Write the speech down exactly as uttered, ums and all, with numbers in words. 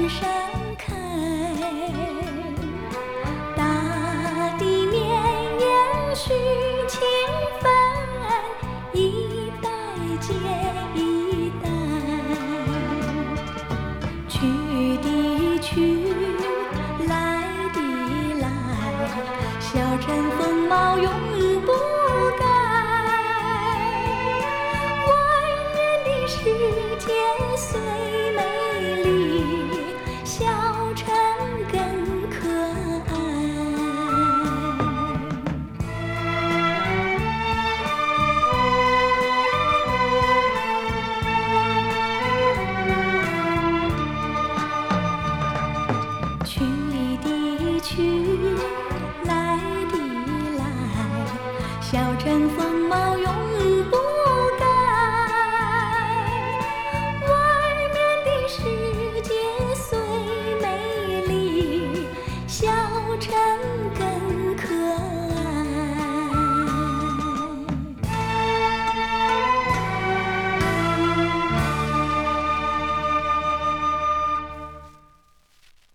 盛开。大地绵延续情分，一代接一代。去的去，来的来，小镇风貌永不改。万人的世界虽美丽，小城更可爱。去的去，来的来，小镇风貌永